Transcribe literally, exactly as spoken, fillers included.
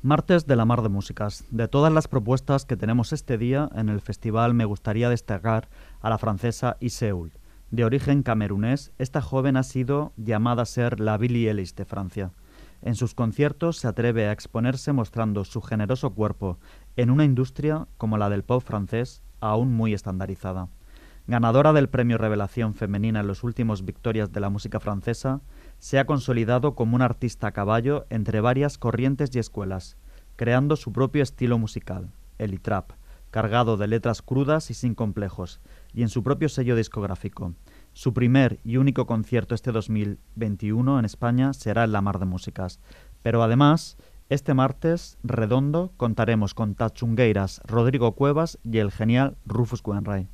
Martes de la Mar de Músicas. De todas las propuestas que tenemos este día en el festival, me gustaría destacar a la francesa Iseul. De origen camerunés, esta joven ha sido llamada a ser la Billie Eilish de Francia. En sus conciertos se atreve a exponerse mostrando su generoso cuerpo en una industria como la del pop francés aún muy estandarizada. Ganadora del premio Revelación Femenina en los últimos Victorias de la música francesa, se ha consolidado como una artista a caballo entre varias corrientes y escuelas, creando su propio estilo musical, el E-Trap, cargado de letras crudas y sin complejos, y en su propio sello discográfico. Su primer y único concierto este dos mil veintiuno en España será en la Mar de Músicas. Pero además, este martes redondo contaremos con Tachungueiras, Rodrigo Cuevas y el genial Rufus Wainwright.